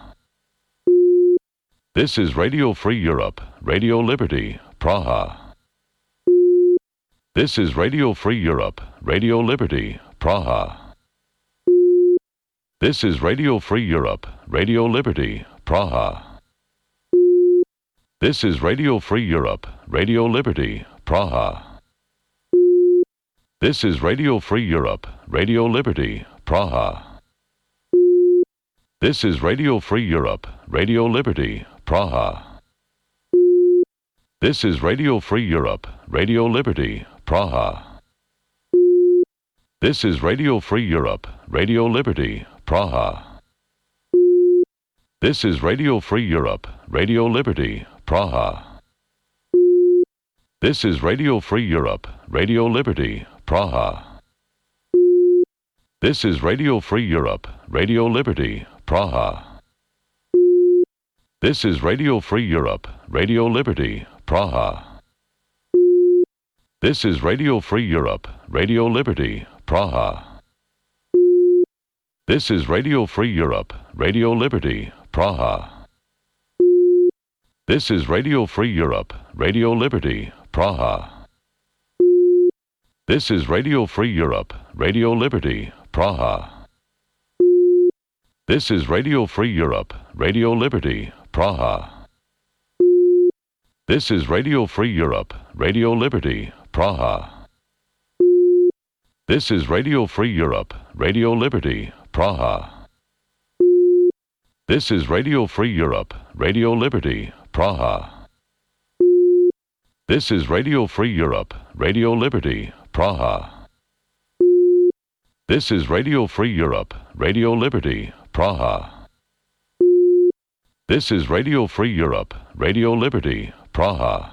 This is Radio Free Europe, Radio Liberty, Praha. This is Radio Free Europe, Radio Liberty, Praha. This is Radio Free Europe, Radio Liberty, Praha. This is Radio Free Europe, Radio Liberty, Praha. This is Radio Free Europe, Radio Liberty, Praha. This is Radio Free Europe, Radio Liberty, Praha. This is Radio Free Europe, Radio Liberty, Praha. This is Radio Free Europe, Radio Liberty, Praha. This is Radio Free Europe, Radio Liberty, Praha. This is Radio Free Europe, Radio Liberty, Praha. This is Radio Free Europe, Radio Liberty, Praha. This is Radio Free Europe, Radio Liberty, Praha. This is Radio Free Europe, Radio Liberty, Praha. This is Radio Free Europe, Radio Liberty, Praha. This is Radio Free Europe, Radio Liberty, Praha. This is Radio Free Europe, Radio Liberty, Praha. This is Radio Free Europe, Radio Liberty, Praha. This is Radio Free Europe, Radio Liberty, Praha. This is Radio Free Europe, Radio Liberty, Praha. This is Radio Free Europe, Radio Liberty, Praha. This is Radio Free Europe, Radio Liberty, Praha. This is Radio Free Europe, Radio Liberty, Praha. This is Radio Free Europe, Radio Liberty, Praha.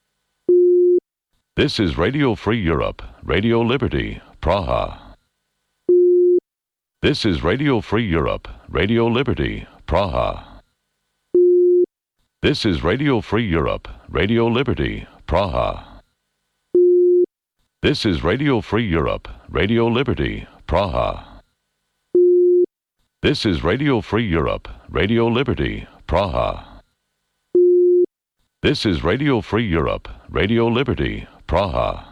This is Radio Free Europe, Radio Liberty, Praha. This is Radio Free Europe, Radio Liberty, Praha. This is Radio Free Europe, Radio Liberty, Praha. This is Radio Free Europe, Radio Liberty, Praha. This is Radio Free Europe, Radio Liberty, Praha. This is Radio Free Europe, Radio Liberty, Praha.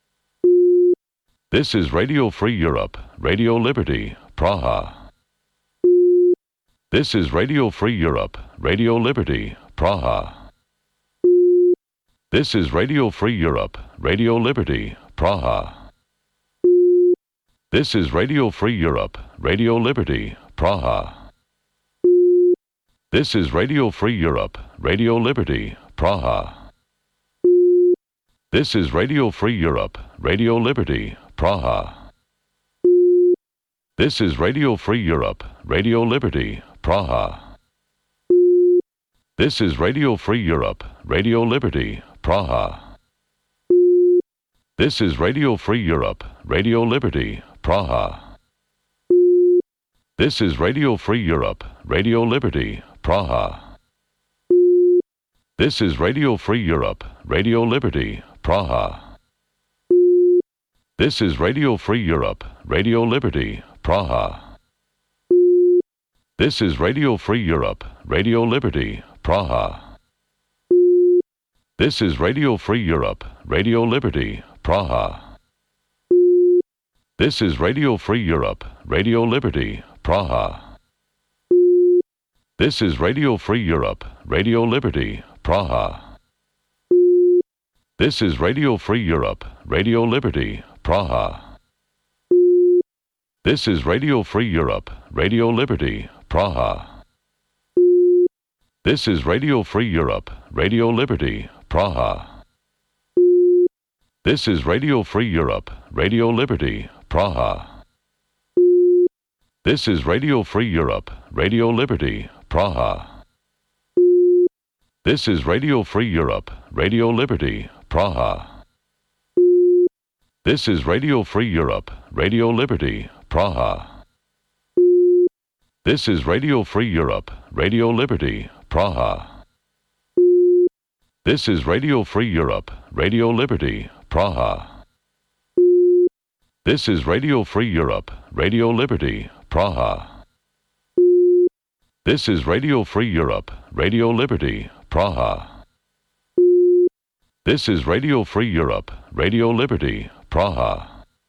This is Radio Free Europe, Radio Liberty, Praha. This is Radio Free Europe, Radio Liberty, Praha. This is Radio Free Europe, Radio Liberty, Praha. This is Radio Free Europe, Radio Liberty, Praha. This is Radio Free Europe, Radio Liberty, Praha. This is Radio Free Europe, Radio Liberty, Praha. This is Radio Free Europe, Radio Liberty, Praha. This is Radio Free Europe, Radio Liberty, Praha. This is Radio Free Europe, Radio Liberty, Praha. This is Radio Free Europe, Radio Liberty, Praha. This is Radio Free Europe, Radio Liberty, Praha. This is Radio Free Europe, Radio Liberty, Praha. This is Radio Free Europe, Radio Liberty, Praha. This is Radio Free Europe, Radio Liberty, Praha. This is Radio Free Europe, Radio Liberty, Praha. This is Radio Free Europe, Radio Liberty, Praha. This is Radio Free Europe, Radio Liberty, Praha. This is Radio Free Europe, Radio Liberty, Praha. This is Radio Free Europe, Radio Liberty, Praha. This is Radio Free Europe, Radio Liberty, Praha. This is Radio Free Europe, Radio Liberty, Praha. This is Radio Free Europe, Radio Liberty, Praha. This is Radio Free Europe, Radio Liberty, Praha. This is Radio Free Europe, Radio Liberty, Praha. This is Radio Free Europe, Radio Liberty, Praha. This is Radio Free Europe, Radio Liberty, Praha. This is Radio Free Europe, Radio Liberty, Praha. This is Radio Free Europe, Radio Liberty, Praha.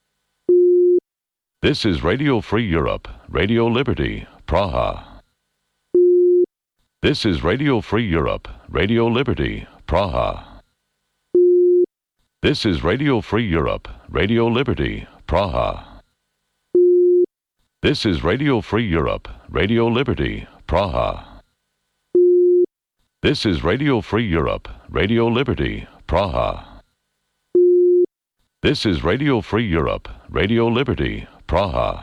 This is Radio Free Europe, Radio Liberty, Praha. This is Radio Free Europe, Radio Liberty, Praha. This is Radio Free Europe, Radio Liberty, Praha. This is Radio Free Europe, Radio Liberty, Praha. This is Radio Free Europe, Radio Liberty, Praha. This is Radio Free Europe, Radio Liberty, Praha.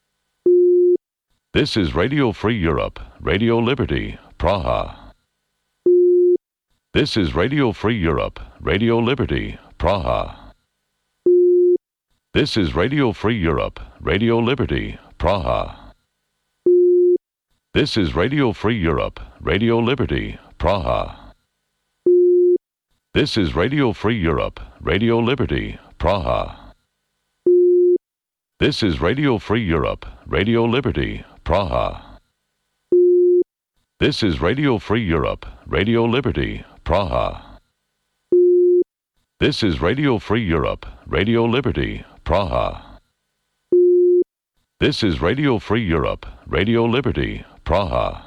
This is Radio Free Europe, Radio Liberty, Praha. This is Radio Free Europe, Radio Liberty, Praha. This is Radio Free Europe, Radio Liberty, Praha. This is Radio Free Europe, Radio Liberty, Praha. This is Radio Free Europe, Radio Liberty, Praha. This is Radio Free Europe, Radio Liberty, Praha. This is Radio Free Europe, Radio Liberty, Praha. This is Radio Free Europe, Radio Liberty, Praha. This is Radio Free Europe, Radio Liberty, Praha.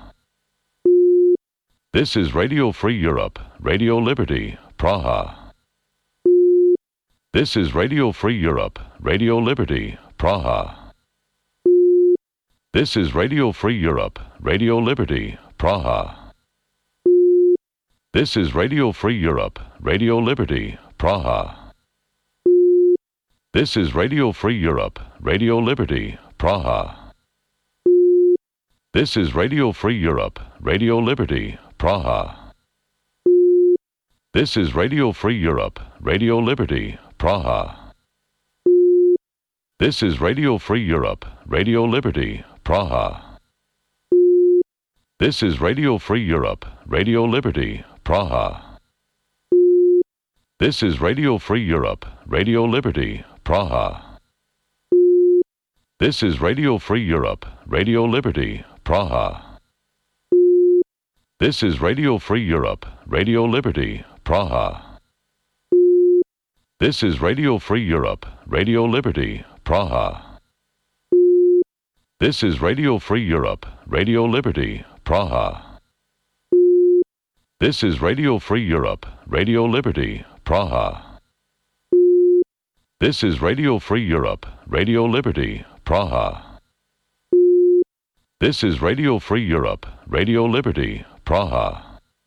This is Radio Free Europe, Radio Liberty, Praha. This is Radio Free Europe, Radio Liberty, Praha. This is Radio Free Europe, Radio Liberty, Praha. This is Radio Free Europe, Radio Liberty, Praha. This is Radio Free Europe, Radio Liberty, Praha. This is Radio Free Europe, Radio Liberty, Praha. This is Radio Free Europe, Radio Liberty, Praha. This is Radio Free Europe, Radio Liberty, Praha. This is Radio Free Europe, Radio Liberty, Praha. This is Radio Free Europe, Radio Liberty, Praha. This is Radio Free Europe, Radio Liberty, Praha. This is Radio Free Europe, Radio Liberty, Praha. This is Radio Free Europe, Radio Liberty, Praha. This is Radio Free Europe, Radio Liberty, Praha. This is Radio Free Europe, Radio Liberty, Praha. This is Radio Free Europe, Radio Liberty, Praha. This is Radio Free Europe, Radio Liberty, Praha.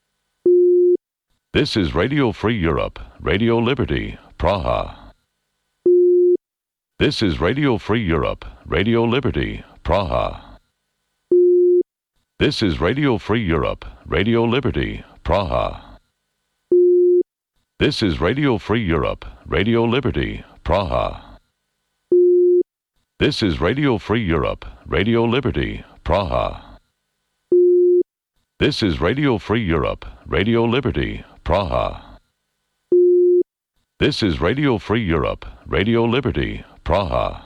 This is Radio Free Europe, Radio Liberty, Praha. This is Radio Free Europe, Radio Liberty, Praha. This is Radio Free Europe, Radio Liberty, Praha. This is Radio Free Europe, Radio Liberty, Praha. This is Radio Free Europe, Radio Liberty, Praha. This is Radio Free Europe, Radio Liberty, Praha. This is Radio Free Europe, Radio Liberty, Praha.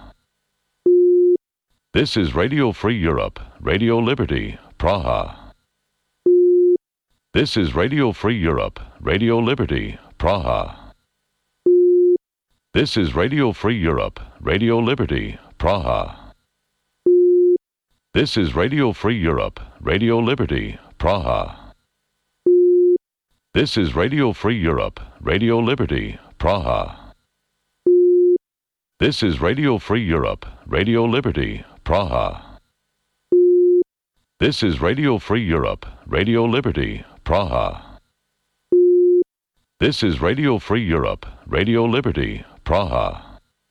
This is Radio Free Europe, Radio Liberty, Praha. This is Radio Free Europe, Radio Liberty, Praha. This is Radio Free Europe, Radio Liberty, Praha. This is Radio Free Europe, Radio Liberty, Praha. This is Radio Free Europe, Radio Liberty, Praha. This is Radio Free Europe, Radio Liberty, Praha. This is Radio Free Europe, Radio Liberty, Praha. This is Radio Free Europe, Radio Liberty, Praha.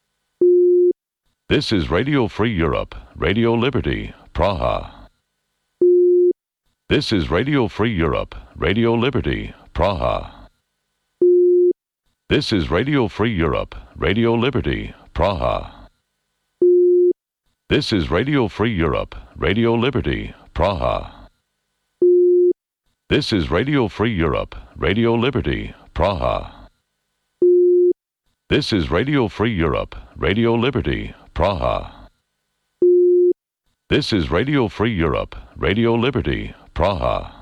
This is Radio Free Europe, Radio Liberty, Praha. This is Radio Free Europe, Radio Liberty, Praha. This is Radio Free Europe, Radio Liberty, Praha. This is Radio Free Europe, Radio Liberty, Praha. This is Radio Free Europe, Radio Liberty, Praha. This is Radio Free Europe, Radio Liberty, Praha. This is Radio Free Europe, Radio Liberty, Praha.